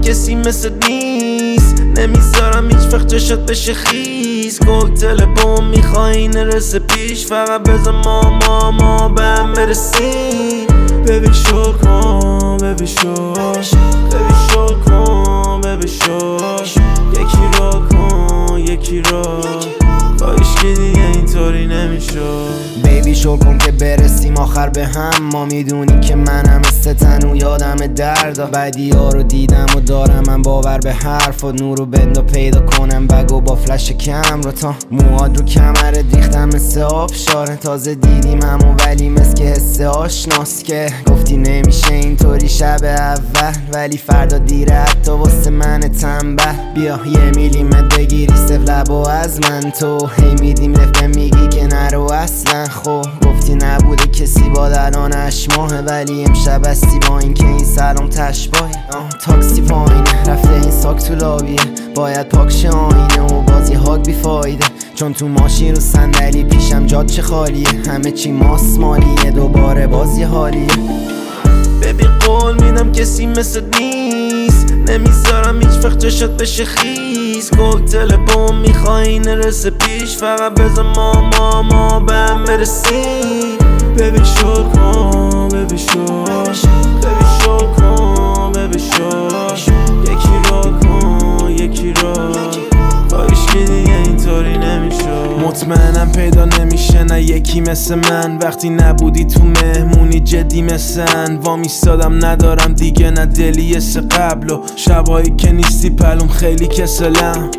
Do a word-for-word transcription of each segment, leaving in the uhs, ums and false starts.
کسی مثل نیست، نمیذارم هیچ وقت جاشت بشه خیس. کوکتل بوم میخوایی نرسه پیش، فقط بذار ما ما ما به هم برسیم. ببی شو کن ببی شو ببی شو کن ببی شو، یکی رو کن یکی رو، کاش که دیگه اینطوری نمیشه. بیبی شل کن که برسیم آخر به هم، ما میدونی که منم مثل تنو یادم دردا. بدی ها رو دیدم و دارم من باور به حرفات، نورو بندو پیدا کنم بگو با فلش کم رو، تا موهاد رو کمرت ریختم مثل آبشاره. تازه دیدیم همو ولی مثل که حس آشناست، که گفتی نمیشه اینطوری شب اول، ولی فردا دیره حتی واسه من تنبه. بیا یه میلیمت بگیری سف لبو از من، تو هی میدیم رفته میگی که نرو اصلا. خب گفتی نبوده کسی با الانش ماهه، ولی امشب هستی با این که این سلام تشباهه. تاکسی پایینه رفته این ساک تو لابیه، باید پاکش آینه و بازی هاگ بیفایده، چون تو ماشین رو صندلی پیشم جاد چه خالیه، همه چی ماسمالیه دوباره بازی حالیه. ببین قول میدم کسی مثل نیست، نمیذارم هیچ وقت جاشت بشه خیس. کوکتل بوم میخوایی نرسه پیش، فقط بذار ما ما ما به هم برسیم. ببین شو کن ببین شو ببین شو کن ببین شو، یکی رو کن یکی رو، کاش که دیگه اینطوری نمیشه. مطمئنم پیدا نمیشه نه یکی مثل من، وقتی نبودی تو مهمونی جدی مثل وا میستادم، ندارم دیگه نه دلی س قبل و شبایی که نیستی پلوم خیلی کسلم.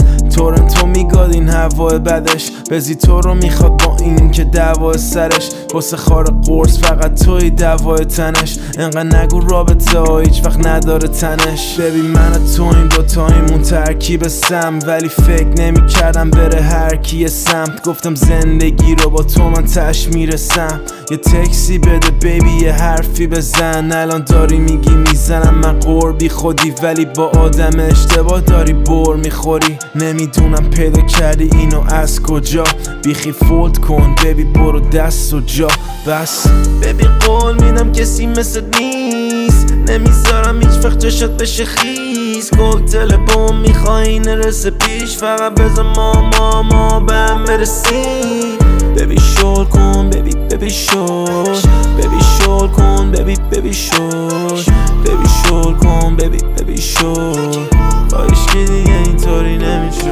تورنتو میگاد این هوای بدش، بزی تو رو میخواد با این که دعوای سرش، واسه خار قرص فقط توی دوای تنش. انقدر نگو رابطه ها هیچ وقت نداره تنش. ببین من و تو این دوتاییمون ترکیب سم، ولی فکر نمی کردم بره هر کی سمت. گفتم زندگی رو با تو من تش میرسم، یه تکسی بده بیبی یه حرفی بزن. الان داری میگی میزنم من قربی خودی، ولی با آدم اشتباه داری بر میخوری. نمیدونم پیدا کردی اینو از کجا، بیخی فولد کن بیبی برو دست و جا بس. ببین قول میدم کسی مثل نیست، نمیذارم هیچ وقت جاشت بشه خیس. کوکتل بوم میخوایی نرسه پیش، فقط بذار ما ما ما به هم برسیم. ببی شل کن ببی ببی شل ببی شل کن ببی ببی شل ببی شل کن ببی ببی شل، کاش که دیگه اینطوری نمیشه.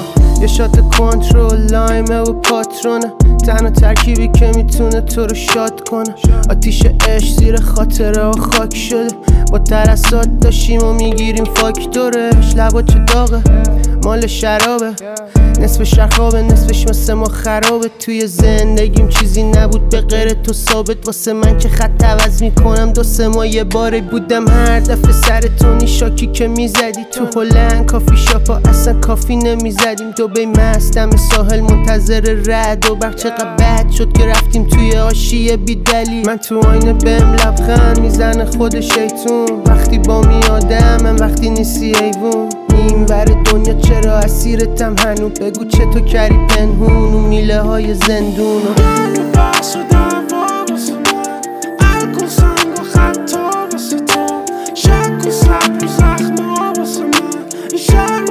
یه شات کنترل لایمه و پاترونه، تنها ترکیبی که میتونه تو رو شاد کنه. آتیش عشق زیر خاطره ها خاک شده، با ترسات داشتیم و میگیریم فاکتورش. لبا چه داغه مال شرابه، نصف شرخابه نصفش مثل ما خرابه. توی زندگیم چیزی نبود به غیر تو ثابت، واسه من که خط عوض میکنم دو سه ماه یه باره. بودم هر دفعه سر تو نیشاکی که میزدی، تو هلند کافی شاپا اصلا کافی نمیزدیم. دوبی مستم ساحل منتظر رد و برق، چقدر بد شد که رفتیم توی آشیه بی دلیل. من تو آینه بهم لبخند میزنه خود شیطون، وقتی با میادم من وقتی نیستی ایوون. این بر دنیا چرا اسیرتم هنو، بگو چطور کردی پنهون و میله های زندون. بحث و دعوا واسه من، الکل سنگ و خطا واسه تو، شک و صبر و زخما واسه من. این شهر